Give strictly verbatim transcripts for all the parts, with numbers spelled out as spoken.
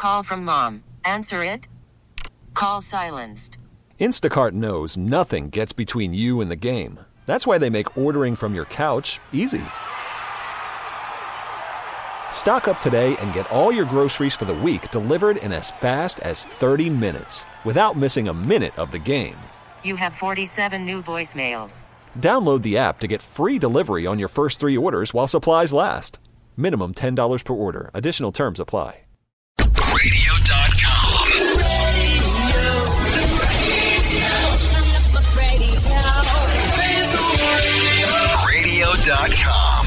Call from mom. Answer it. Call silenced. Instacart knows nothing gets between you and the game. That's why they make ordering from your couch easy. Stock up today and get all your groceries for the week delivered in as fast as thirty minutes without missing a minute of the game. You have forty-seven new voicemails. Download the app to get free delivery on your first three orders while supplies last. Minimum ten dollars per order. Additional terms apply. radio dot com. radio dot com.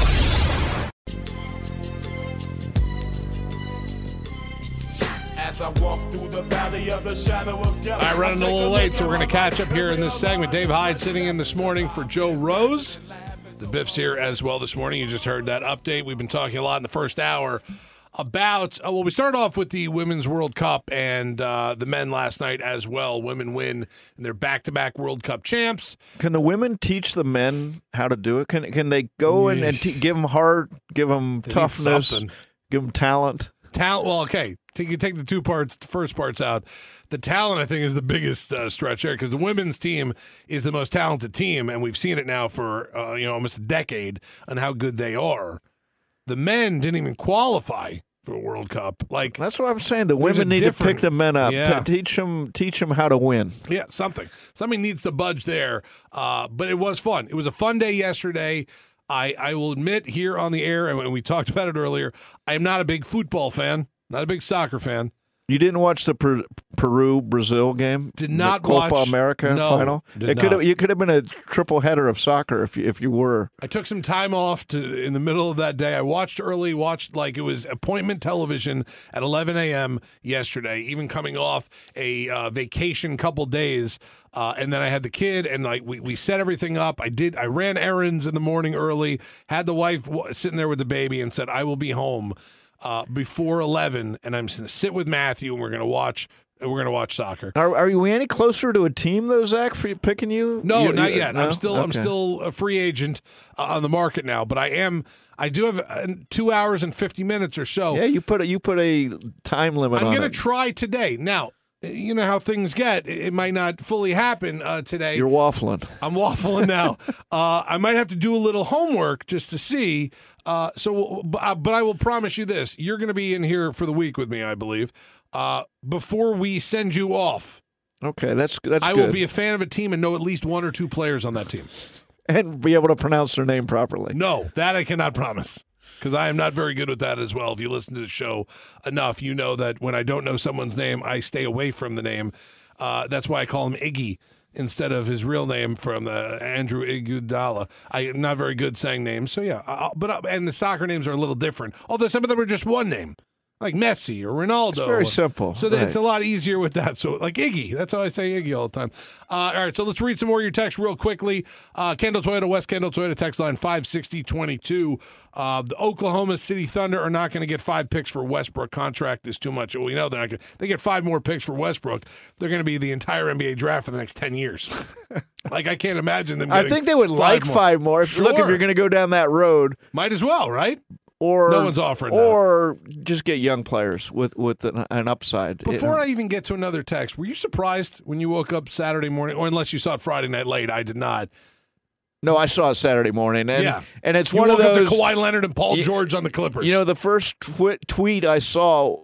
As I walk through the valley of the shadow of death. All right, running a little late, so we're going to catch up here in this segment. Dave Hyde sitting in this morning for Joe Rose. The Biff's here as well this morning. You just heard that update. We've been talking a lot in the first hour about, uh, well, we started off with the Women's World Cup and uh, the men last night as well. Women win, and they're back-to-back World Cup champs. Can the women teach the men how to do it? Can can they go in and te- give them heart, give them They need toughness, something. give them talent? Talent, well, okay. Take, you take the two parts, the first parts out. The talent, I think, is the biggest uh, stretch there because the women's team is the most talented team, and we've seen it now for uh, you know almost a decade on how good they are. The men didn't even qualify for a World Cup. Like That's what I'm saying. The There's women a need to different- pick the men up. Yeah. T- teach them, teach them how to win. Yeah, something. Something needs to budge there. Uh, but it was fun. It was a fun day yesterday. I, I will admit here on the air, and we talked about it earlier, I am not a big football fan, not a big soccer fan. You didn't watch the per- Peru-Brazil game? Did not the Copa watch. America No, final? did It could not. you could have been a triple header of soccer if you, if you were. I took some time off to in the middle of that day. I watched early, watched like it was appointment television at eleven a.m. yesterday, even coming off a uh, vacation couple days. Uh, and then I had the kid, and like we, we set everything up. I did. I ran errands in the morning early, had the wife w- sitting there with the baby and said, I will be home uh, before eleven, and I'm just going to sit with Matthew, and we're going to watch We're going to watch soccer. Are, are you any closer to a team, though, Zach, for picking you? No, You- not you- yet. no? I'm still I'm Okay. still a free agent uh, on the market now, but I am. I do have uh, two hours and fifty minutes or so. Yeah, you put a, you put a time limit I'm on going to it. try today. Now, you know how things get. It it might not fully happen uh, today. You're waffling. I'm waffling now. uh, I might have to do a little homework just to see. Uh, so, but, uh, but I will promise you this: you're going to be in here for the week with me, I believe. Uh, before we send you off, Okay, that's that's I good. will be a fan of a team and know at least one or two players on that team. and be able to pronounce their name properly. No, that I cannot promise because I am not very good with that as well. If you listen to the show enough, you know that when I don't know someone's name, I stay away from the name. Uh, that's why I call him Iggy instead of his real name from the Andrew Iguodala. I am not very good saying names, so yeah. I'll, but uh, and the soccer names are a little different. Although some of them are just one name, like Messi or Ronaldo. It's very simple. So that right. it's a lot easier with that. So like Iggy, that's how I say Iggy all the time. Uh, all right, so let's read some more of your text real quickly. Uh, Kendall Toyota, West Kendall Toyota, text line five sixty twenty-two. Uh, the Oklahoma City Thunder are not going to get five picks for Westbrook. Contract is too much. We know they're not going to. They get five more picks for Westbrook. They're going to be the entire N B A draft for the next ten years. Like, I can't imagine them I getting think they would five like more. five more. If, Look, if Sure. you're going to go down that road, Might as well, right? or No one's offering that. or just get young players with with an, an upside. Before I even get to another text, were you surprised when you woke up Saturday morning, or unless you saw it Friday night late? I did not. no, I saw it Saturday morning, and Yeah. and it's You one of woke up those. to Kawhi Leonard and Paul You- George on the Clippers. You know, the first twi- tweet I saw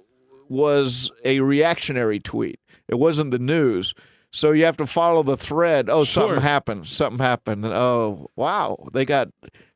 was a reactionary tweet. It wasn't the news. So you have to follow the thread. Oh, Sure. something happened. Something happened. And, oh, wow. They got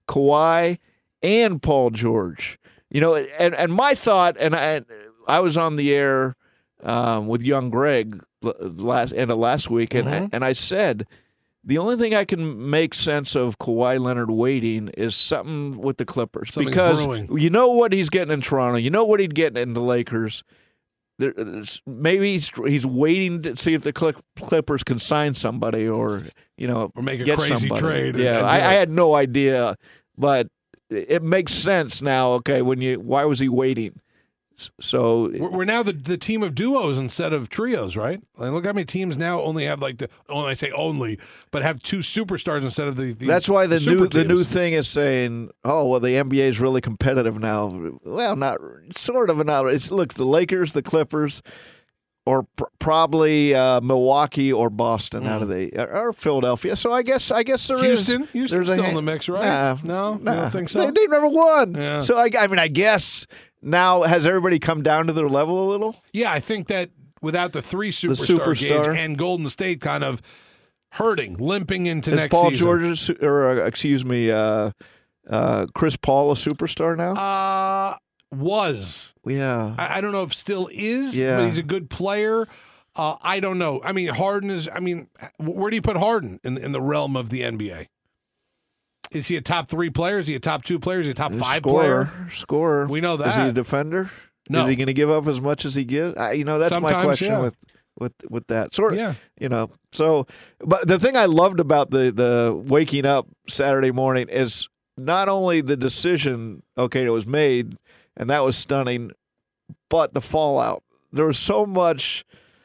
Kawhi and Paul George. You know, and, and my thought, and I I was on the air um, with young Greg l- last end of last week, and I, and I said, the only thing I can make sense of Kawhi Leonard waiting is something with the Clippers. Something's because brewing. you know what he's getting in Toronto. You know what he'd get in the Lakers. There, there's- maybe he's, he's waiting to see if the Clip- Clippers can sign somebody or, you know, Or make a get crazy somebody. trade and- Yeah, and do I, I it. had no idea, but it makes sense now. Okay, when you why was he waiting? So We're we're now the, the team of duos instead of trios, right? Like, look how many teams now only have like the. Only I say only, but have two superstars instead of the. the that's why the, the new super the new teams. thing is saying, oh well, the N B A is really competitive now. Well, not sort of not. It looks the Lakers, the Clippers, or pr- probably uh, Milwaukee or Boston Mm. out of the or Philadelphia. So I guess I guess there Houston, is. Houston's there's a still ha- in the mix, right? Nah, no, you nah. don't think so? They, they've never won. Yeah. So I, I mean, I guess now has everybody come down to their level a little? Yeah, I think that without the three superstar, superstar. games and Golden State kind of hurting, limping into Is next Paul season. George a su- or uh, excuse me, uh, uh, Chris Paul a superstar now? Uh, was. yeah. I, I don't know if still is, Yeah. but he's a good player. Uh, I don't know. I mean, Harden is, I mean, where do you put Harden in, in the realm of the N B A? Is he a top three player? Is he a top two player? Is he a top five scorer, player? scorer. We know Is he a that. defender? No. Is he going to give up as much as he gives? I, you know, that's my Sometimes, question yeah. with with with that sort of. Yeah. You know, so but the thing I loved about the the waking up Saturday morning is not only the decision, okay, it was made, and that was stunning, but the fallout. There was so much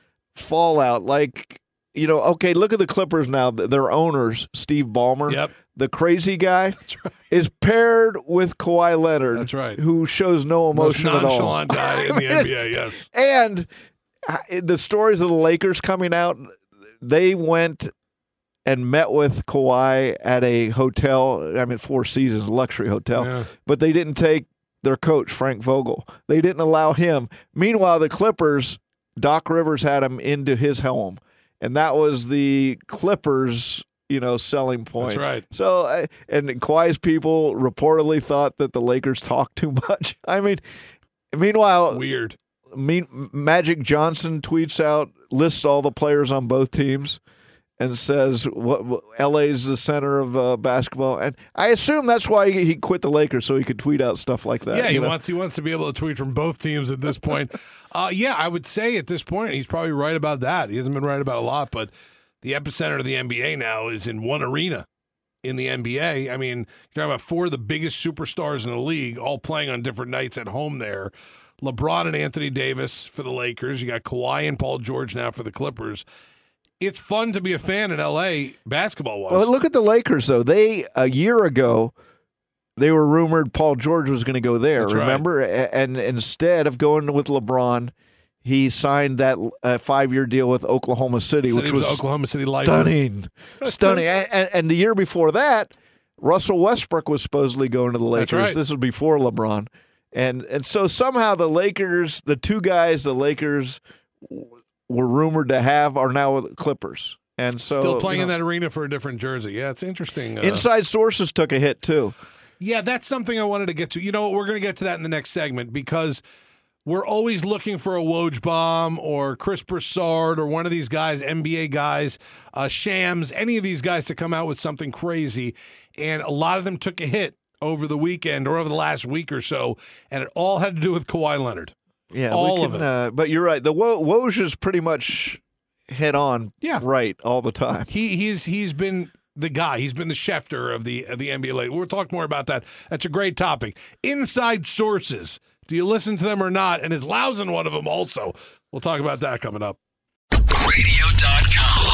fallout, like. You know, okay, look at the Clippers now. Their owners, Steve Ballmer, Yep. the crazy guy, That's right. is paired with Kawhi Leonard. That's right. Who shows no Most emotion at all. nonchalant guy in the N B A, yes. And uh, the stories of the Lakers coming out, they went and met with Kawhi at a hotel. I mean, Four Seasons luxury hotel, Yeah. but they didn't take their coach Frank Vogel. They didn't allow him. Meanwhile, the Clippers, Doc Rivers had him into his home. And that was the Clippers, you know, selling point. That's right. So, uh, and Kawhi's people reportedly thought that the Lakers talked too much. I mean, meanwhile, Weird. mean, Magic Johnson tweets out, lists all the players on both teams, and says what, what L A's the center of uh, basketball. And I assume that's why he, he quit the Lakers, so he could tweet out stuff like that. Yeah, he you know? wants he wants to be able to tweet from both teams at this point. uh, yeah, I would say at this point he's probably right about that. He hasn't been right about a lot, but the epicenter of the N B A now is in one arena in the N B A. I mean, you're talking about four of the biggest superstars in the league, all playing on different nights at home there. LeBron and Anthony Davis for the Lakers. You got Kawhi and Paul George now for the Clippers. It's fun to be a fan in L A basketball-wise. Well, look at the Lakers, though. They, a year ago, they were rumored Paul George was going to go there, That's right. remember? A- And instead of going with LeBron, he signed that uh, five-year deal with Oklahoma City, Said which he was, was Oklahoma City Lifer. stunning. Stunning. And, and, and the year before that, Russell Westbrook was supposedly going to the Lakers. That's right. This was before LeBron. And and so somehow the Lakers, the two guys the Lakers w- were rumored to have are now with the Clippers. And so Still playing you in know, that arena for a different jersey. Yeah, it's interesting. Uh, inside sources took a hit too. Yeah, that's something I wanted to get to. You know what? We're going to get to that in the next segment because we're always looking for a Woj or Chris Broussard or one of these guys, N B A guys, uh, Shams, any of these guys to come out with something crazy. And a lot of them took a hit over the weekend or over the last week or so, and it all had to do with Kawhi Leonard. Yeah, All we of can, it. Uh, but you're right. The Wo- Woj is pretty much head on, Yeah. right, all the time. He he's he's been the guy. He's been the Schefter of the of the N B A. We'll talk more about that. That's a great topic. Inside sources. Do you listen to them or not? And is Lausen one of them also? We'll talk about that coming up. radio dot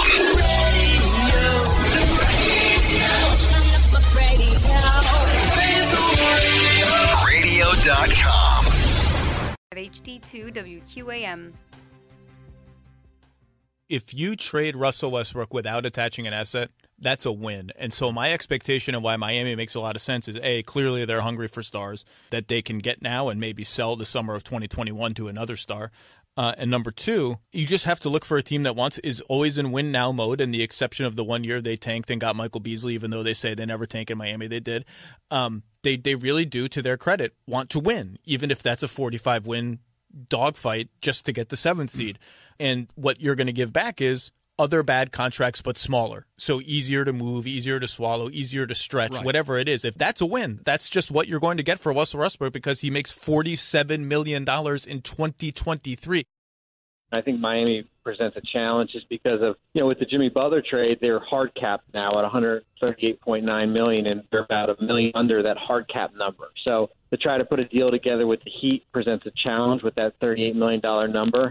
com. radio dot com. H D two W Q A M. If you trade Russell Westbrook without attaching an asset, that's a win. And so my expectation of why Miami makes a lot of sense is, A, clearly they're hungry for stars that they can get now and maybe sell the summer of twenty twenty-one to another star. Uh, and number two, you just have to look for a team that wants is always in win now mode. And the exception of the one year they tanked and got Michael Beasley, even though they say they never tank in Miami, they did. Um, they they really do, to their credit, want to win, even if that's a forty-five win dogfight just to get the seventh seed. And what you're going to give back is other bad contracts, but smaller. So easier to move, easier to swallow, easier to stretch, Right. whatever it is. If that's a win, that's just what you're going to get for Russell Westbrook because he makes forty-seven million dollars in twenty twenty-three. I think Miami presents a challenge just because of, you know, with the Jimmy Butler trade, they're hard capped now at one hundred thirty-eight point nine million dollars, and they're about a million under that hard cap number. So to try to put a deal together with the Heat presents a challenge with that thirty-eight million dollars number.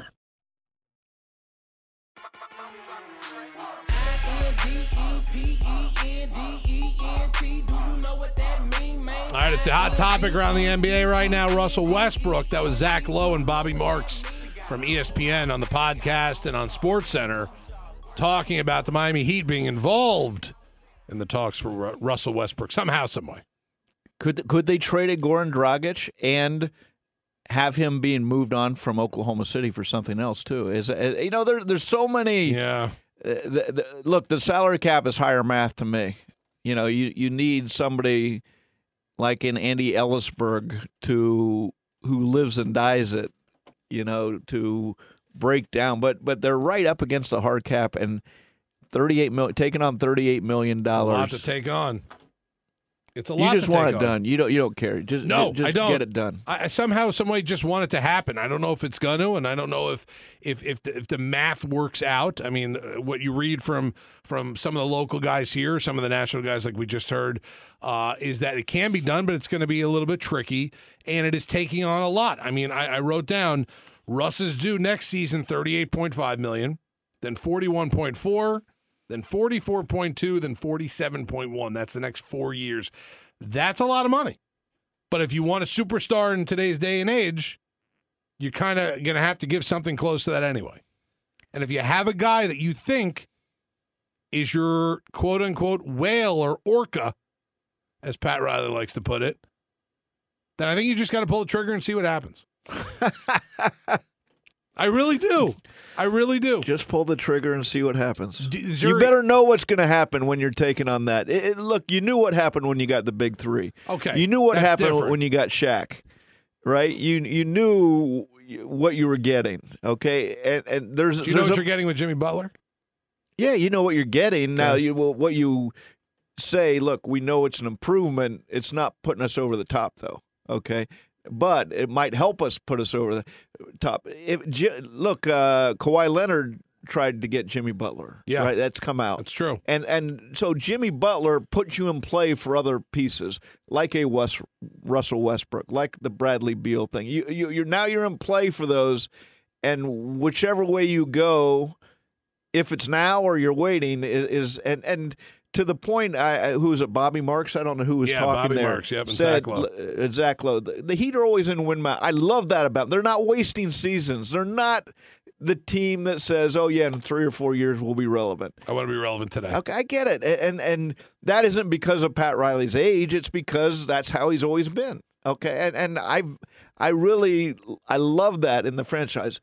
All right, it's a hot topic around the N B A right now. Russell Westbrook. That was Zach Lowe and Bobby Marks from E S P N on the podcast and on SportsCenter talking about the Miami Heat being involved in the talks for Ru- Russell Westbrook somehow, some way. Could could they trade a Goran Dragic and have him being moved on from Oklahoma City for something else too? Is uh, you know there there's so many. Yeah. Uh, the, the, look, the salary cap is higher math to me. You know, you you need somebody like an Andy Ellisberg to who lives and dies it. You know, to break down, but but they're right up against the hard cap and thirty-eight million taking on thirty-eight million dollars. A lot to take on. It's a lot. You just to want take it on. done. You don't. You don't care. Just no, just I don't get it done. I I somehow, some way, just want it to happen. I don't know if it's going to, and I don't know if if if the, if the math works out. I mean, what you read from from some of the local guys here, some of the national guys, like we just heard, uh, is that it can be done, but it's going to be a little bit tricky, and it is taking on a lot. I mean, I, I wrote down Russ is due next season thirty-eight point five million dollars, then forty-one point four, then forty-four point two, then forty-seven point one. That's the next four years. That's a lot of money. But if you want a superstar in today's day and age, you're kind of going to have to give something close to that anyway. And if you have a guy that you think is your quote-unquote whale or orca, as Pat Riley likes to put it, then I think you just got to pull the trigger and see what happens. I really do. I really do. Just pull the trigger and see what happens. D- you better know what's going to happen when you're taking on that. It, it, look, you knew what happened when you got the big three. Okay. You knew what that's happened different. when you got Shaq, right? You you knew what you were getting, okay? And, and there's Do you know there's what a, you're getting with Jimmy Butler? Yeah, you know what you're getting. Now, Okay. you well, what you say, look, we know it's an improvement. It's not putting us over the top, though, okay? But it might help us put us over the top. If, look, uh, Kawhi Leonard tried to get Jimmy Butler. Yeah. Right? That's come out. That's true. And and so Jimmy Butler puts you in play for other pieces, like a West, Russell Westbrook, like the Bradley Beal thing. You, you, you're now you're in play for those, and whichever way you go, if it's now or you're waiting, is, is and and to the point, I, I, who was it? Bobby Marks? I don't know who was Yeah, talking Bobby there. Marks, yep, and said, Zach Lowe. uh, Zach Lowe. The, the Heat are always in win mode. I love that about them. They're not wasting seasons. They're not the team that says, "Oh yeah, in three or four years we'll be relevant." I want to be relevant today. Okay, I get it, and and that isn't because of Pat Riley's age. It's because that's how he's always been. Okay, and and I I really I love that in the franchise.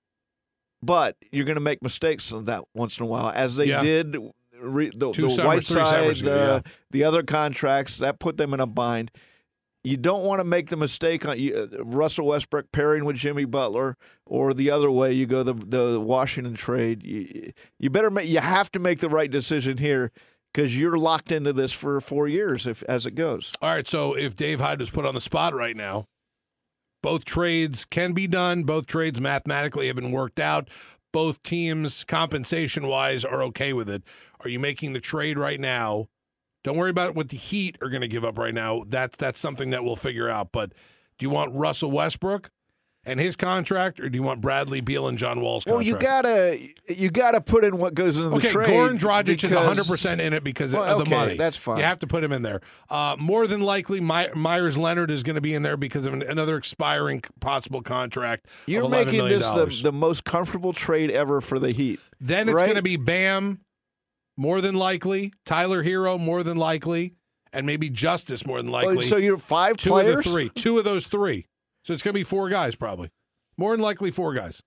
But you're going to make mistakes on that once in a while, as they Yeah. did. Re, the Two the summers, White three Side, summers ago, the, yeah. the other contracts, that put them in a bind. You don't want to make the mistake on you, uh, Russell Westbrook pairing with Jimmy Butler, or the other way you go the the Washington trade. You, you better make, you have to make the right decision here, because you're locked into this for four years if as it goes. All right, so if Dave Hyde was put on the spot right now, both trades can be done. Both trades mathematically have been worked out. Both teams, compensation-wise, are okay with it. Are you making the trade right now? Don't worry about what the Heat are going to give up right now. That's that's something that we'll figure out. But do you want Russell Westbrook and his contract, or do you want Bradley Beal and John Wall's Well, contract? you gotta you gotta put in what goes into the Okay, trade. Goran Dragic is because- one hundred percent in it because Well, of the okay, money. that's fine. You have to put him in there. Uh, more than likely, My- Myers Leonard is going to be in there because of an, another expiring possible contract. You're of eleven making million this the, dollars. the most comfortable trade ever for the Heat. Then it's right? going to be Bam, more than likely, Tyler Hero, more than likely, and maybe Justice, more than likely. Oh, so you're five two players? of the three. Two of those three. So it's going to be four guys, probably. More than likely, four guys.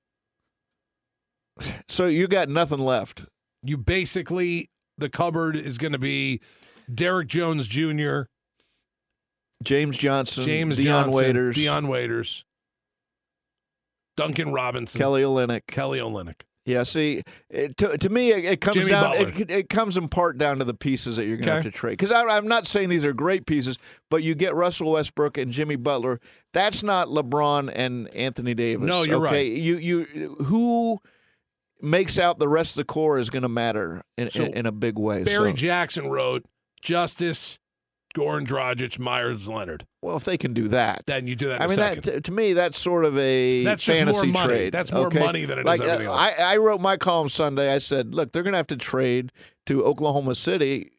So you got nothing left. You basically, the cupboard is going to be Derek Jones Junior, James Johnson, James Deion Johnson, Waiters, Deion Waiters, Duncan Robinson, Kelly Olynyk. Kelly Olynyk. Yeah, see, it, to, to me, it, it comes Jimmy down. Butler. It, it comes in part down to the pieces that you're going to Okay. have to trade. Because I'm not saying these are great pieces, but you get Russell Westbrook and Jimmy Butler. That's not LeBron and Anthony Davis. No, you're okay? right. You you who makes out the rest of the core is going to matter in, So in, in a big way. Barry so. Jackson wrote, Justice, Goran Dragic, Myers, Leonard. Well, if they can do that, then you do that. In I a mean, second. that, to me, that's sort of a That's just fantasy more money. trade. That's more okay? money than it is like, everything uh, else. I, I wrote my column Sunday. I said, look, they're going to have to trade to Oklahoma City.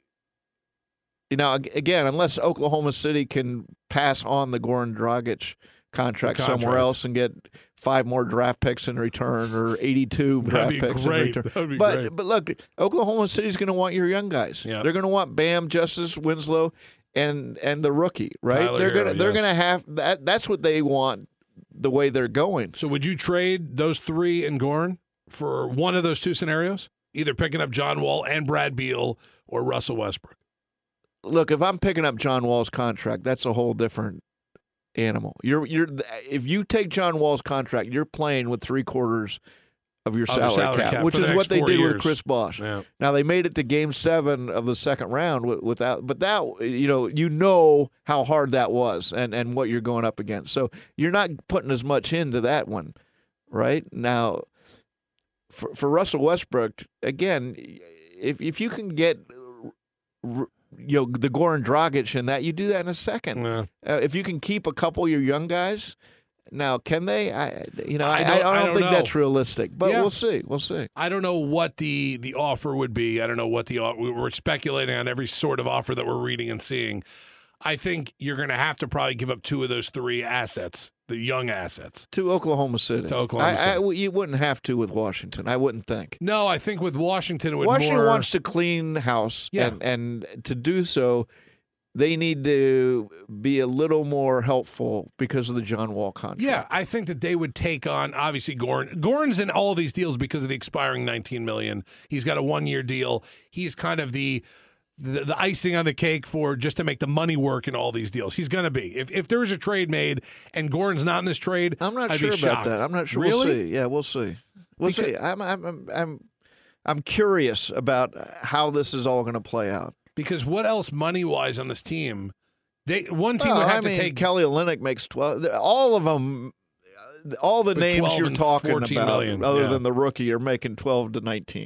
You know, ag- again, unless Oklahoma City can pass on the Goran Dragic contract, The contract. somewhere else and get five more draft picks in return or eighty-two That'd draft be picks great. in return. That'd be but great. but look, Oklahoma City's going to want your young guys. Yeah. They're going to want Bam, Justice Winslow, and and the rookie, right? Tyler they're Hero, gonna they're yes. gonna have that. That's what they want. The way they're going. So would you trade those three and Goran for one of those two scenarios? Either picking up John Wall and Brad Beal or Russell Westbrook? Look, if I'm picking up John Wall's contract, that's a whole different animal. You're you're if you take John Wall's contract, you're playing with three quarters of your Of the salary, salary cap, cap which for the is next what they four did years. with Chris Bosh. Yeah. Now they made it to Game Seven of the second round with, without, but that you know you know how hard that was and and what you're going up against. So you're not putting as much into that one, right? Now, for for Russell Westbrook, again, if if you can get you know the Goran Dragic in that, you do that in a second. Yeah. Uh, if you can keep a couple of your young guys. Now, can they? I, you know, I I, don't- I don't, I don't think know. that's realistic, but Yeah. we'll see. We'll see. I don't know what the, the offer would be. I don't know what the o- we we're speculating on every sort of offer that we're reading and seeing. I think you're going to have to probably give up two of those three assets, the young assets. To Oklahoma City. To Oklahoma I, City. I, you wouldn't have to with Washington. I wouldn't think. No, I think with Washington it would Washington more. wants to clean house, Yeah. and, and to do so, they need to be a little more helpful because of the John Wall contract. Yeah, I think that they would take on obviously Goran. Goran's in all these deals because of the expiring nineteen million dollars. He's got a one year deal. He's kind of the, the the icing on the cake for just to make the money work in all these deals. He's going to be. If if there is a trade made and Goran's not in this trade, I'm not I'd sure be about shocked. that. I'm not sure. Really? We'll see. Yeah, we'll see. We'll Because- see. I'm I'm I'm I'm I'm curious about how this is all going to play out. Because what else money wise on this team? They one team Well, would I have mean, to take Kelly Olynyk makes twelve. All of them, all the With names twelve you're and talking fourteen about, million, other yeah. than the rookie, are making twelve to nineteen.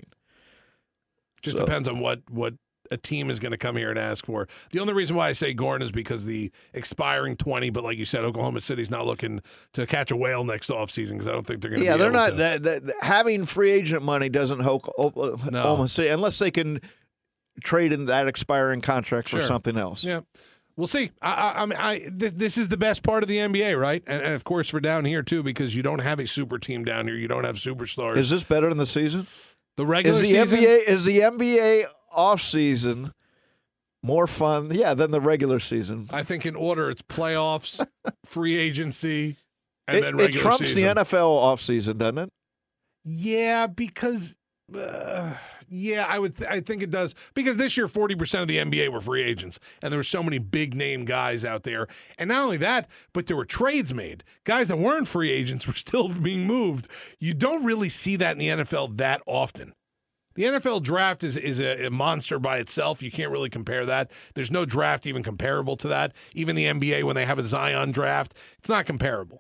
Just So- depends on what what a team is going to come here and ask for. The only reason why I say Goran is because the expiring twenty, but like you said, Oklahoma City's not looking to catch a whale next offseason because I don't think they're going to. Yeah, be they're able not. To. That, that, that- having free agent money doesn't help Oklahoma City unless they can trade in that expiring contract for Sure. something else. Yeah. We'll see. I, I, I mean, I th- this is the best part of the N B A, right? And, and of course for down here too, because you don't have a super team down here. You don't have superstars. Is this better than the season? the regular Is the season? N B A is the N B A off season more fun? Yeah, than the regular season. I think in order, it's playoffs, free agency, and It, then it regular trumps season. the N F L off season, doesn't it? Yeah, because uh, yeah, I would. Th- I think it does because this year forty percent of the N B A were free agents, and there were so many big name guys out there. And not only that, but there were trades made. Guys that weren't free agents were still being moved. You don't really see that in the N F L that often. The N F L draft is is a, a monster by itself. You can't really compare that. There's no draft even comparable to that. Even the N B A, when they have a Zion draft, it's not comparable.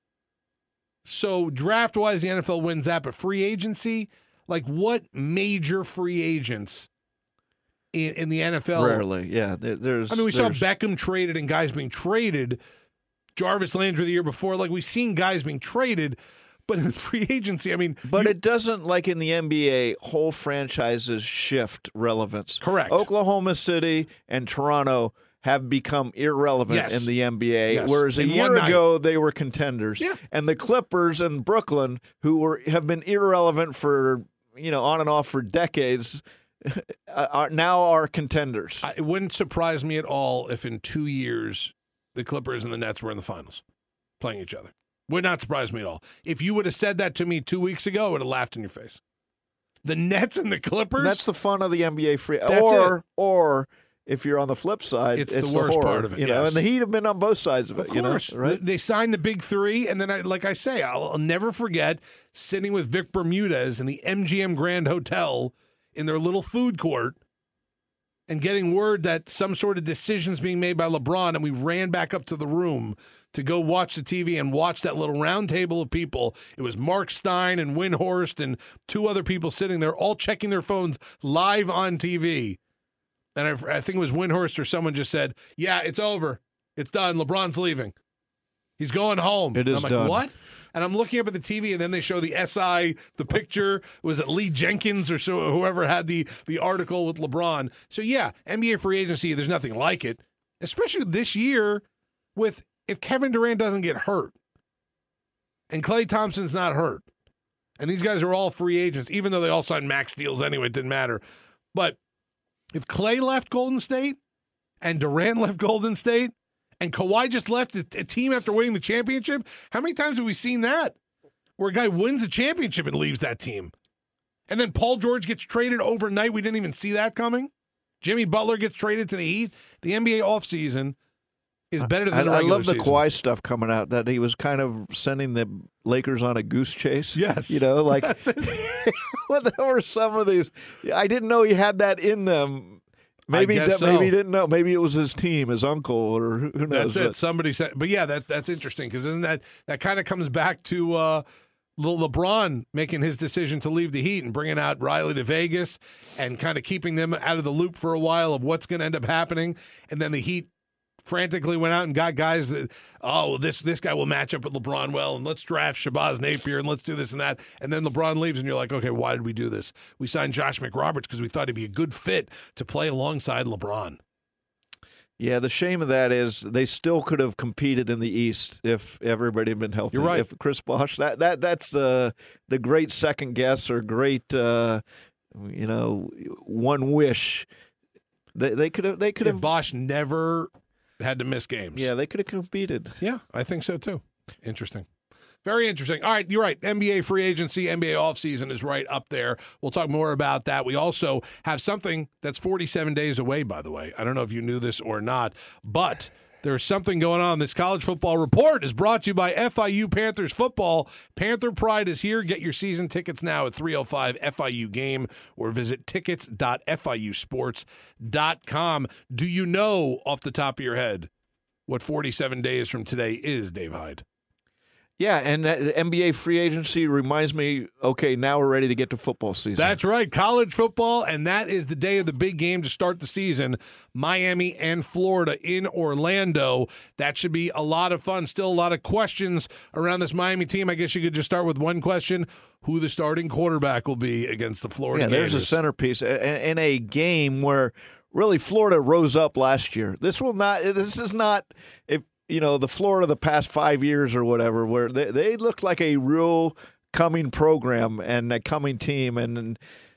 So draft-wise, the N F L wins that, but free agency, like what major free agents in, in the N F L? Rarely, yeah. There, there's. I mean, we saw there's- Beckham traded and guys being traded. Jarvis Landry the year before. Like, we've seen guys being traded, but in free agency, I mean. But you- it doesn't, like in the N B A, whole franchises shift relevance. Correct. Oklahoma City and Toronto have become irrelevant Yes. in the N B A, Yes. whereas a In year one night. ago they were contenders. Yeah. And the Clippers and Brooklyn, who were have been irrelevant for, you know, on and off for decades, are now are contenders. I- it wouldn't surprise me at all if in two years the Clippers and the Nets were in the finals playing each other. Would not surprise me at all. If you would have said that to me two weeks ago, I would have laughed in your face. The Nets and the Clippers? That's the fun of the N B A free. That's or it. or if you're on the flip side, It's it's, the worst horror, part of it, You know, yes. and the Heat have been on both sides of it. Of you know, course. right? They signed the big three, and then, I, like I say, I'll, I'll never forget sitting with Vic Bermudez in the M G M Grand Hotel in their little food court and getting word that some sort of decision's being made by LeBron, and we ran back up to the room to go watch the T V and watch that little round table of people. It was Mark Stein and Windhorst and two other people sitting there all checking their phones live on T V. And I, I think it was Windhorst or someone just said, yeah, it's over. It's done. LeBron's leaving. He's going home. It is I'm like, done. what? And I'm looking up at the T V, and then they show the S I, the picture. Was it Lee Jenkins or so, whoever had the, the article with LeBron? So, yeah, N B A free agency, there's nothing like it, especially this year with if Kevin Durant doesn't get hurt and Klay Thompson's not hurt, and these guys are all free agents, even though they all signed max deals anyway, it didn't matter. But if Klay left Golden State and Durant left Golden State, and Kawhi just left a, a team after winning the championship. How many times have we seen that? Where a guy wins a championship and leaves that team. And then Paul George gets traded overnight. We didn't even see that coming. Jimmy Butler gets traded to the Heat. The N B A offseason is better than I, the I regular love the season. Kawhi stuff coming out, that he was kind of sending the Lakers on a goose chase. Yes. You know, like, That's it. what the- were some of these? I didn't know he had that in them. Maybe guess that, maybe so. he didn't know. Maybe it was his team, his uncle, or who who knows. That's it. But- Somebody said, but yeah, that that's interesting because isn't that that kind of comes back to uh, Le- LeBron making his decision to leave the Heat and bringing out Riley to Vegas and kind of keeping them out of the loop for a while of what's going to end up happening, and then the Heat frantically went out and got guys that, oh, this this guy will match up with LeBron well, and let's draft Shabazz Napier, and let's do this and that. And then LeBron leaves, and you're like, okay, why did we do this? We signed Josh McRoberts because we thought he'd be a good fit to play alongside LeBron. Yeah, the shame of that is they still could have competed in the East if everybody had been healthy. You're right. If Chris Bosh, that that that's the the great second guess or great, uh, you know, one wish. They they could have they could If have Bosch never had to miss games. yeah they could have competed. Yeah, I think so too. Interesting. Very interesting. All right, you're right. N B A free agency, N B A offseason is right up there. We'll talk more about that. We also have something that's forty-seven days away, by the way. I don't know if you knew this or not, but there's something going on. This college football report is brought to you by F I U Panthers football. Panther Pride is here. Get your season tickets now at three oh five F I U game or visit tickets dot F I U sports dot com. Do you know off the top of your head what forty-seven days from today is, Dave Hyde? Yeah, and uh, the N B A free agency reminds me, okay, now we're ready to get to football season. That's right, college football, and that is the day of the big game to start the season. Miami and Florida in Orlando. That should be a lot of fun. Still a lot of questions around this Miami team. I guess you could just start with one question: who the starting quarterback will be against the Florida Yeah, there's a Gators. centerpiece in, in a game where really Florida rose up last year. This will not. This is not if. You know, the Florida the past five years or whatever, where they, they look like a real coming program and a coming team. And, and,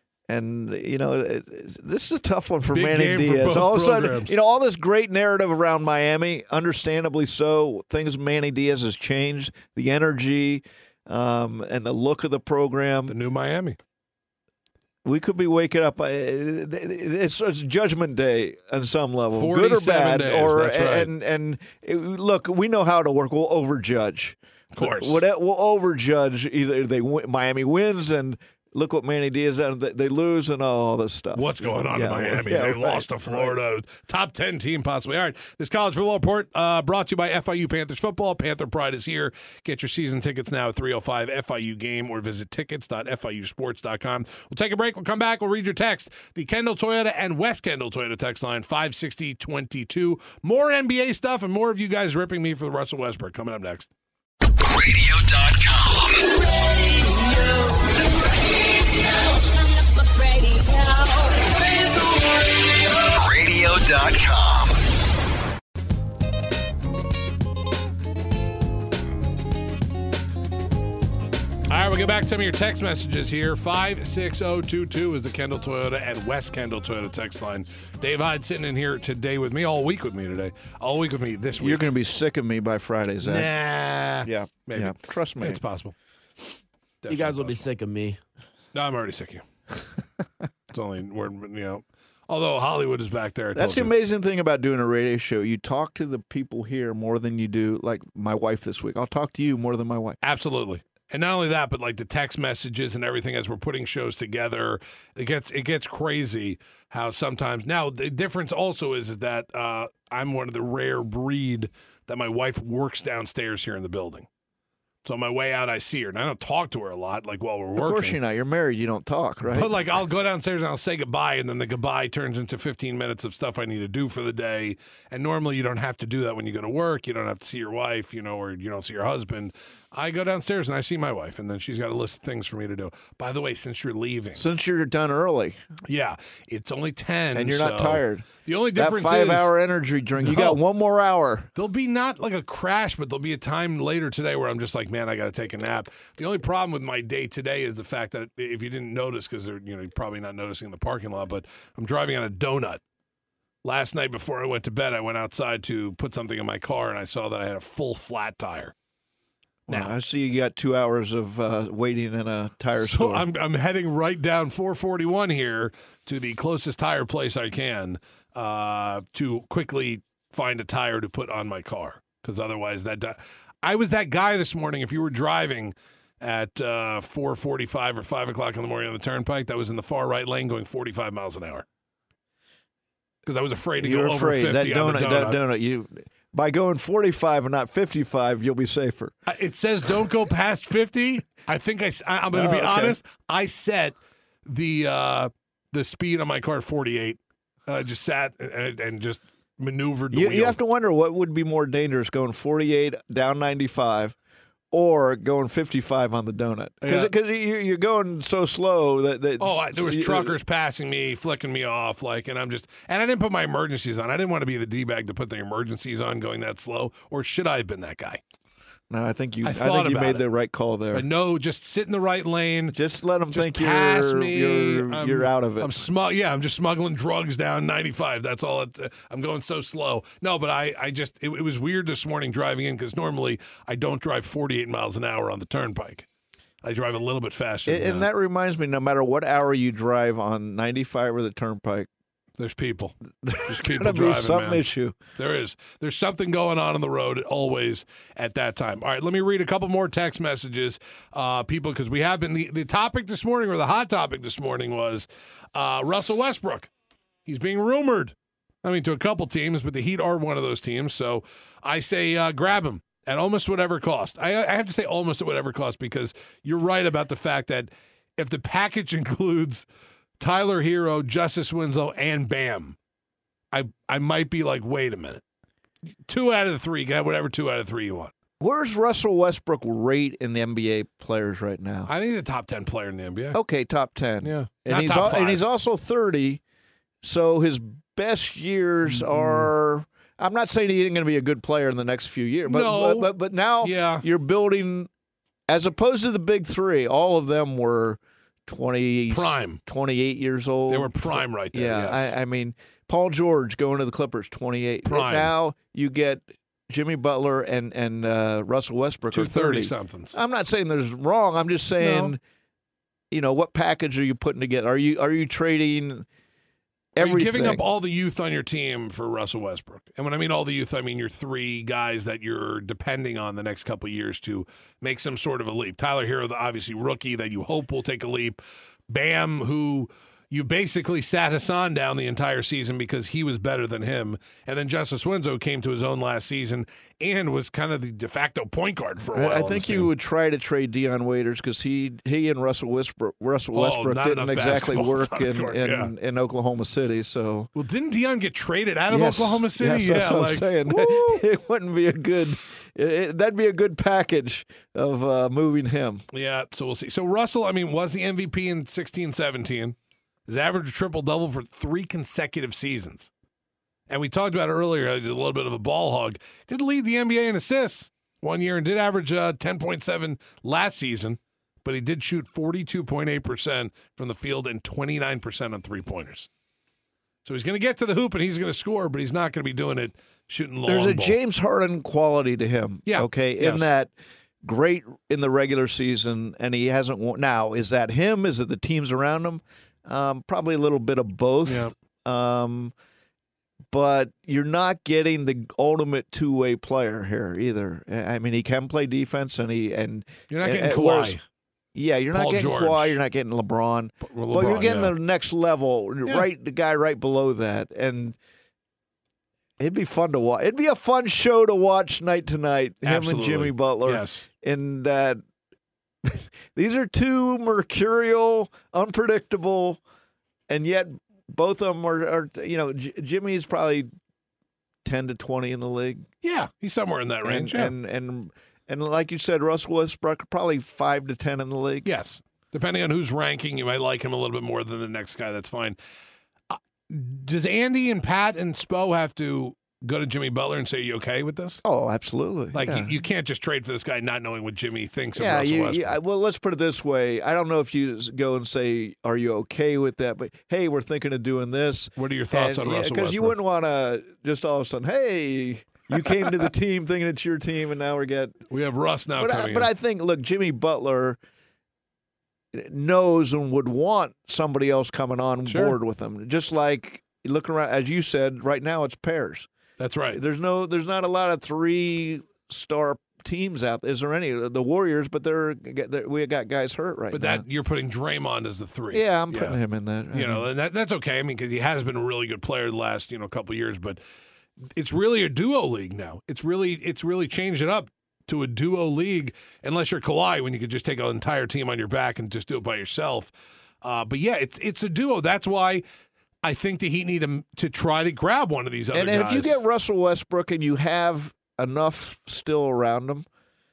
and you know, it, this is a tough one for Big Manny game for Diaz. both all of a sudden, programs. you know, all this great narrative around Miami, understandably so, things Manny Diaz has changed, the energy um, and the look of the program. The new Miami. We could be waking up. uh, It's, it's Judgment Day on some level, good or forty-seven bad. days, or that's right. and and it- look, we know how to work. We'll overjudge. Of course. We'll, we'll overjudge. Either they win, Miami wins, and look what Manny Diaz and they, they lose, and all this stuff. What's going on Yeah, in Miami? yeah, they right, lost to Florida. Top ten team possibly. All right. This college football report uh, brought to you by F I U Panthers football. Panther Pride is here. Get your season tickets now at three oh five F I U game or visit tickets dot F I U sports dot com. We'll take a break. We'll come back. We'll read your text. The Kendall Toyota and West Kendall Toyota text line five sixty twenty-two. More N B A stuff and more of you guys ripping me for the Russell Westbrook coming up next. radio dot com. radio dot com. All right, we'll get back to some of your text messages here. five six zero two two is the Kendall Toyota and West Kendall Toyota text line. Dave Hyde sitting in here today with me, all week with me today. All week with me this week. You're going to be sick of me by Friday, Zach. Nah. Yeah, Maybe. yeah. Trust me. It's possible. You guys will be Definitely sick of me. possible. No, I'm already sick of you. It's only, we're, you know, although Hollywood is back there. I That's the told you. amazing thing about doing a radio show. You talk to the people here more than you do, like my wife this week. I'll talk to you more than my wife. Absolutely. And not only that, but like the text messages and everything as we're putting shows together, it gets it gets crazy how sometimes now the difference also is, is that uh, I'm one of the rare breed that my wife works downstairs here in the building. So on my way out, I see her, and I don't talk to her a lot, like while we're working. Of course you're not. You're married. You don't talk, right? But like, I'll go downstairs and I'll say goodbye, and then the goodbye turns into fifteen minutes of stuff I need to do for the day. And normally, you don't have to do that when you go to work. You don't have to see your wife, you know, or you don't see your husband. I go downstairs and I see my wife, and then she's got a list of things for me to do. By the way, since you're leaving, Since you're done early, yeah, it's only ten, and you're not so tired. The only That difference is five-hour energy drink. You No. got one more hour. there'll be not like a crash, but there'll be a time later today where I'm just like, man, I got to take a nap. The only problem with my day today is the fact that if you didn't notice, because they're you know you're probably not noticing in the parking lot, but I'm driving on a donut. Last night before I went to bed, I went outside to put something in my car, and I saw that I had a full flat tire. Now Now, I see you got two hours of uh, waiting in a tire so store. I'm I'm heading right down four forty-one here to the closest tire place I can uh, to quickly find a tire to put on my car, because otherwise that di- I was that guy this morning. If you were driving at uh, four forty-five or five o'clock in the morning on the turnpike, that was in the far right lane going forty-five miles an hour, because I was afraid to You're go over afraid fifty that on donut, the that donut. donut. You by going forty-five and not fifty-five, you'll be safer. I- It says don't go past fifty. I think I, am going to Oh, be okay. honest. I set the uh, the speed on my car at forty-eight. And I just sat and, and just maneuvered the You, wheel. you have to wonder what would be more dangerous, going forty-eight down ninety-five or going fifty-five on the donut. Because Yeah. you, you're going so slow that, that Oh, I, there was you- truckers passing me, flicking me off, like, and I'm just, and I didn't put my emergencies on. I didn't want to be the d-bag to put the emergencies on, going that slow. Or should I have been that guy? No, I think you. I I, thought think you about made it. the right call there. But no, just sit in the right lane. Just let them Just think pass you're me. you're, I'm- you're out of it. I'm smug. Yeah, I'm just smuggling drugs down ninety-five. That's all. It, uh, I'm going so slow. No, but I, I just, it, it was weird this morning driving in, because normally I don't drive forty-eight miles an hour on the turnpike. I drive a little bit faster. and than and that reminds me, no matter what hour you drive on ninety-five or the turnpike, There's people. There's people gonna be driving, some man. issue. There is. There's something going on on the road always at that time. All right, let me read a couple more text messages, uh, people, because we have been the, the topic this morning, or the hot topic this morning, was uh, Russell Westbrook. He's being rumored. I mean, to a couple teams, but the Heat are one of those teams. So I say uh, grab him at almost whatever cost. I, I have to say almost at whatever cost, because you're right about the fact that if the package includes Tyler Hero, Justice Winslow, and Bam, I I might be like, wait a minute. Two out of the three, get whatever two out of three you want. Where's Russell Westbrook rate in the N B A players right now? I think he's a top ten player in the N B A. Okay, top ten. Yeah. and Not he's top al- and five. he's also thirty, so his best years Mm-hmm. are. I'm not saying he ain't going to be a good player in the next few years, but No. but, but but now Yeah. you're building, as opposed to the big three. All of them were twenty, Prime. twenty-eight years old. They were prime right there. Yeah, yes. I, I mean, Paul George going to the Clippers, twenty-eight. But Prime. now you get Jimmy Butler and and uh, Russell Westbrook Two are thirty. thirty-somethings. I'm not saying there's wrong. I'm just saying, No. you know, what package are you putting together? Are you are you trading Are you everything? giving up all the youth on your team for Russell Westbrook? And when I mean all the youth, I mean your three guys that you're depending on the next couple of years to make some sort of a leap. Tyler Hero, the obviously rookie that you hope will take a leap. Bam, who you basically sat Hassan down the entire season because he was better than him. And then Justice Winslow came to his own last season and was kind of the de facto point guard for a while. I, I on think this you team. would try to trade Deion Waiters because he he and Russell Westbrook Russell Oh, Westbrook not didn't enough exactly basketball work on the in court, in, yeah. in Oklahoma City. So Well, didn't Deion get traded out of yes, Oklahoma City? yes, that's yeah, what like, I'm saying. woo. It wouldn't be a good. It, it- that'd be a good package of uh, moving him. Yeah, so we'll see. So Russell, I mean, was the M V P in sixteen seventeen. His average triple-double for three consecutive seasons. And we talked about it earlier, a little bit of a ball hog. Did lead the N B A in assists one year and did average uh, ten point seven last season, but he did shoot forty-two point eight percent from the field and twenty-nine percent on three-pointers. So he's going to get to the hoop and he's going to score, but he's not going to be doing it shooting long There's a ball. James Harden quality to him. Yeah, Okay. yes. In that great in the regular season, and he hasn't won. Now, is that him? Is it the teams around him? Um, probably a little bit of both. Yeah. Um, but you're not getting the ultimate two-way player here either. I mean, he can play defense, and he and You're not and- getting and whereas- Kawhi. Yeah, you're Paul not getting George. Kawhi. You're not getting LeBron. Well, but you're LeBron, getting yeah. the next level, Yeah. right? The guy right below that, and It'd be fun to watch. It'd be a fun show to watch night to night. Him Absolutely. and Jimmy Butler. Yes. And that these are two mercurial, unpredictable, and yet both of them are, are you know, J- Jimmy's probably ten to twenty in the league. Yeah, he's somewhere in that range. And, yeah. and, and, and like you said, Russell Westbrook, probably five to ten in the league. Yes. Depending on who's ranking, you might like him a little bit more than the next guy. That's fine. Uh, does Andy and Pat and Spo have to go to Jimmy Butler and say, are you okay with this? Oh, absolutely. Like, yeah. you, you can't just trade for this guy not knowing what Jimmy thinks of Yeah, Russell you, Westbrook. yeah, well, let's put it this way. I don't know if you s- go and say, are you okay with that? But, hey, we're thinking of doing this. What are your thoughts And, on yeah, Russell Because you Westbrook? wouldn't want to just all of a sudden, hey, you came to the team thinking it's your team, and now we get. We have Russ now But, I, coming but in. I think, look, Jimmy Butler knows and would want somebody else coming on Sure. board with him. Just like looking around, as you said, right now it's pairs. That's right. There's no, there's not a lot of three star teams out. Is there any? The Warriors, but they're, they're we got guys hurt right But now. that you're putting Draymond as the three. Yeah, I'm putting him in that. You know, and that, that's okay. I mean, because he has been a really good player the last you know couple of years, but it's really a duo league now. It's really it's really changed it up to a duo league, unless you're Kawhi, when you could just take an entire team on your back and just do it by yourself. Uh, but yeah, it's it's a duo. That's why I think the Heat need to, to try to grab one of these other and, and guys. if you get Russell Westbrook and you have enough still around him,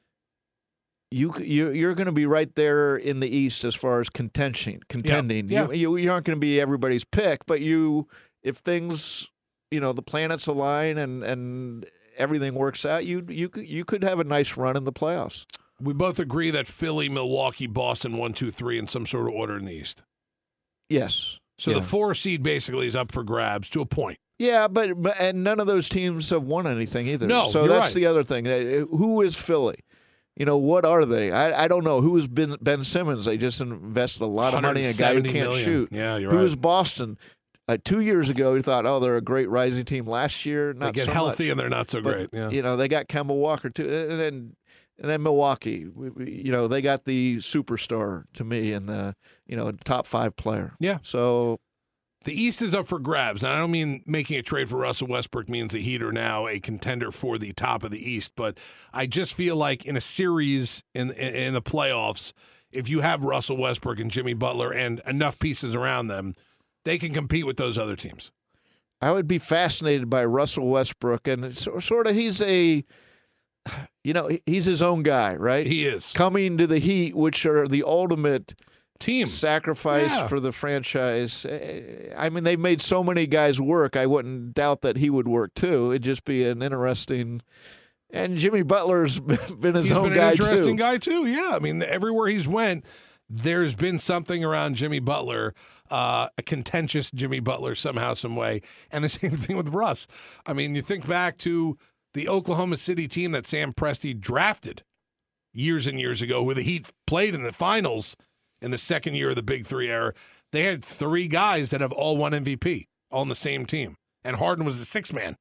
you you you're going to be right there in the East as far as contention, contending. Yeah. You, you you aren't going to be everybody's pick, but you if things you know the planets align and and everything works out, you you could you could have a nice run in the playoffs. we both agree that Philly, Milwaukee, Boston, one, two, three, in some sort of order in the East. Yes. So Yeah. the four seed basically is up for grabs to a point. Yeah, but, but and none of those teams have won anything either. No, so you're that's right. the other thing. Uh, Who is Philly? You know, what are they? I, I don't know. Who is Ben, Ben Simmons? They just invested a lot of money in a guy who one hundred seventy can't million. shoot. Yeah, you're Who right. is Boston? Uh, two years ago, we thought, oh, they're a great rising team. Last year, not They get so healthy much. and they're not so But, great. Yeah. You know, they got Kemba Walker too, and then and then Milwaukee. We, we, you know, they got the superstar to me and the you know top five player. Yeah. So The East is up for grabs, and I don't mean making a trade for Russell Westbrook means the Heat are now a contender for the top of the East, but I just feel like in a series in in, in the playoffs, if you have Russell Westbrook and Jimmy Butler and enough pieces around them, they can compete with those other teams. I would be fascinated by Russell Westbrook, and it's so- sort of he's a, you know, he's his own guy, right? He is. Coming to the Heat, which are the ultimate Team. sacrifice Yeah. for the franchise. Eh, I mean, they've made so many guys work. I wouldn't doubt that he would work too. It'd just be an interesting. And Jimmy Butler's been his He's own been guy an interesting too. guy too. Yeah, I mean, everywhere he's went, there's been something around Jimmy Butler, uh, a contentious Jimmy Butler somehow, some way, and the same thing with Russ. I mean, you think back to the Oklahoma City team that Sam Presti drafted years and years ago, where the Heat played in the finals in the second year of the Big Three era. They had three guys that have all won M V P, all on the same team, and Harden was a six man.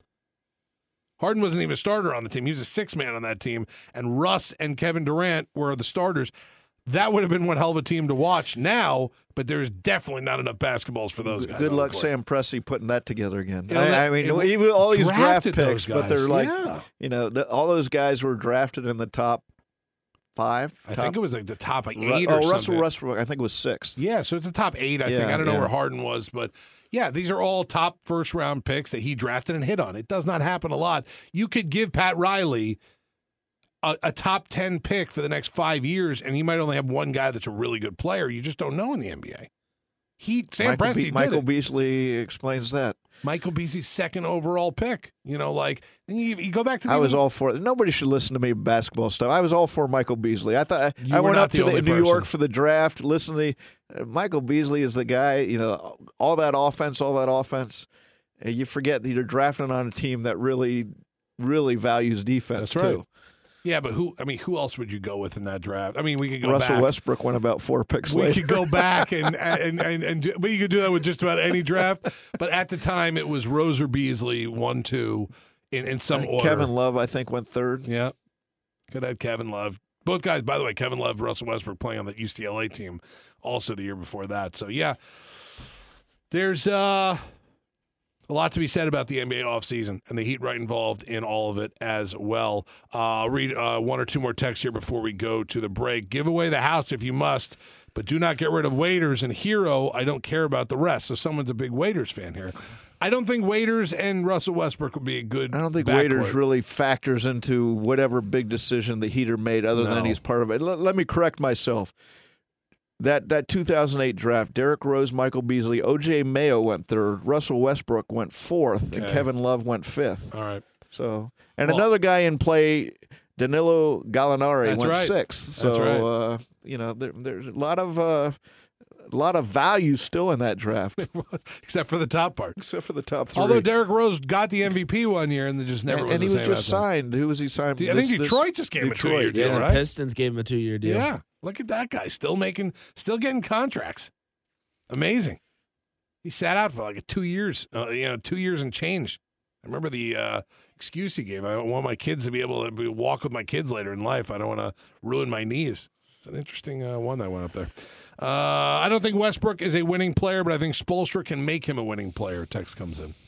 Harden wasn't even a starter on the team. He was a six-man on that team. And Russ and Kevin Durant were the starters. That would have been one hell of a team to watch now, but there's definitely not enough basketballs for those guys. Good on the luck, court. Sam Presti, putting that together again. You know, I, that- I mean, it- even all these draft drafted those picks, but they're guys, like, yeah. you know, the, all those guys were drafted in the top five. I top, think it was like the top like Ru- eight oh, or something. Russell Westbrook, I think was sixth. Yeah, so it's a top eight, I think. Yeah, I don't know yeah. where Harden was, but yeah, these are all top first-round picks that he drafted and hit on. It does not happen a lot. You could give Pat Riley a, a top ten pick for the next five years, and he might only have one guy that's a really good player. You just don't know in the N B A. He, Sam Michael, Presti Be- did Michael it. Beasley explains that. Michael Beasley's second overall pick. You know, like, and you, you go back to the I was all for it. Nobody should listen to me basketball stuff. I was all for Michael Beasley. I thought You I were went not up the to the, only New York person. for the draft. Listen to the, uh, Michael Beasley is the guy. You know, all that offense, all that offense. Uh, you forget that you're drafting on a team that really, really values defense That's right. too. Yeah, but who? I mean, who else would you go with in that draft? I mean, we could go Russell back. Westbrook went about four picks We later. could go back and and, and and do- but you could do that with just about any draft. But at the time, it was Rose or Beasley, one, two, in, in some order. Kevin Love, I think, went third. Yeah, could have had Kevin Love. Both guys, by the way, Kevin Love, Russell Westbrook playing on that U C L A team, also the year before that. So yeah, there's uh, A lot to be said about the N B A offseason and the Heat right involved in all of it as well. Uh, I'll read uh, one or two more texts here before we go to the break. Give away the house if you must, but do not get rid of Waiters and Hero. I don't care about the rest. So someone's a big Waiters fan here. I don't think Waiters and Russell Westbrook would be a good I don't think backcourt. Waiters really factors into whatever big decision the Heat are made other No. than he's part of it. Let, let me correct myself. That that two thousand eight draft, Derrick Rose, Michael Beasley, O J Mayo went third, Russell Westbrook went fourth, and Okay. Kevin Love went fifth. All right. So, and Well- another guy in play, Danilo Gallinari, That's went right. sixth. So, That's right. uh, you know, there, there's a lot of uh, a lot of value still in that draft, Except for the top part. except for the top three. Although Derrick Rose got the M V P one year and then just never and, was and he the was same just after that. signed. Who was he signed? I think This- this- Detroit just gave him a Detroit. two-year Yeah, deal, the right? Pistons gave him a two-year deal. Yeah, look at that guy still making, still getting contracts. Amazing. He sat out for like two years, uh, you know, two years and change. I remember the uh, excuse he gave. I want my kids to be able to be, walk with my kids later in life. I don't want to ruin my knees. It's an interesting uh, one that went up there. Uh, I don't think Westbrook is a winning player, but I think Spoelstra can make him a winning player. Text comes in.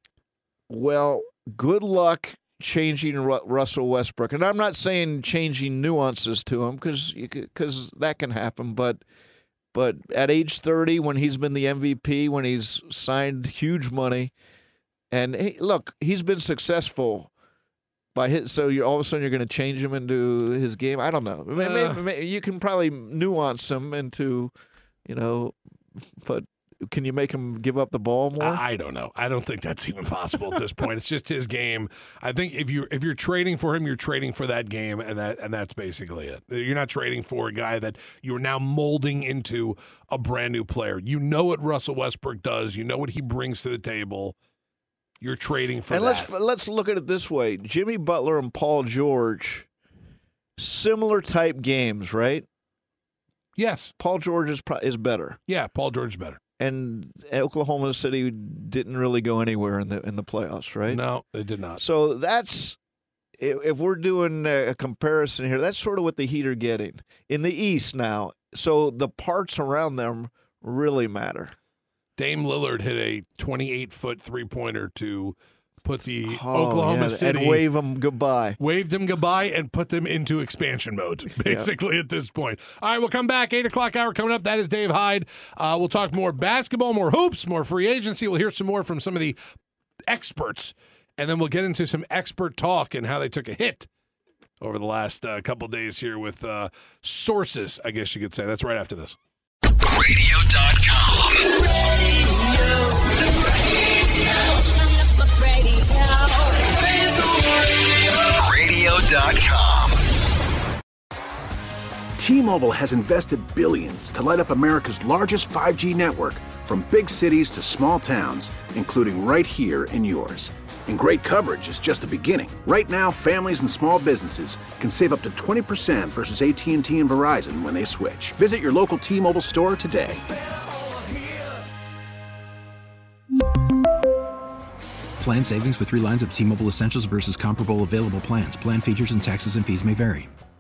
Well, good luck changing Ru- Russell Westbrook, and I'm not saying changing nuances to him because because that can happen. But but at age thirty, when he's been the M V P, when he's signed huge money, and hey, look, he's been successful. By his, so you all of a sudden you're going to change him into his game. I don't know. May- may- Uh. may- you can probably nuance him into, you know, but can you make him give up the ball more? I, I don't know. I don't think that's even possible at this point. It's just his game. I think if you if you're trading for him, you're trading for that game, and that and that's basically it. You're not trading for a guy that you're now molding into a brand new player. You know what Russell Westbrook does. You know what he brings to the table. You're trading for and that. let's let's look at it this way: Jimmy Butler and Paul George, similar type games, right? Yes. Paul George is pro- is better, Yeah, Paul George is better. and Oklahoma City didn't really go anywhere in the in the playoffs, right? No, they did not. So that's if if we're doing a comparison here, that's sort of what the Heat are getting in the East now. So the parts around them really matter. Dame Lillard hit a twenty-eight foot three pointer to put the Oh, Oklahoma yeah, City and wave them goodbye. waved him goodbye and put them into expansion mode, basically, at this point. All right, we'll come back. eight o'clock hour coming up. That is Dave Hyde. Uh, we'll talk more basketball, more hoops, more free agency. We'll hear some more from some of the experts, and then we'll get into some expert talk and how they took a hit over the last uh, couple days here with uh, sources, I guess you could say. That's right after this. radio dot com. radio dot com. T-Mobile has invested billions to light up America's largest five G network, from big cities to small towns, including right here in yours. And great coverage is just the beginning. Right now, families and small businesses can save up to twenty percent versus A T and T and Verizon when they switch. Visit your local T-Mobile store today. Plan savings with three lines of T-Mobile Essentials versus comparable available plans. Plan features and taxes and fees may vary.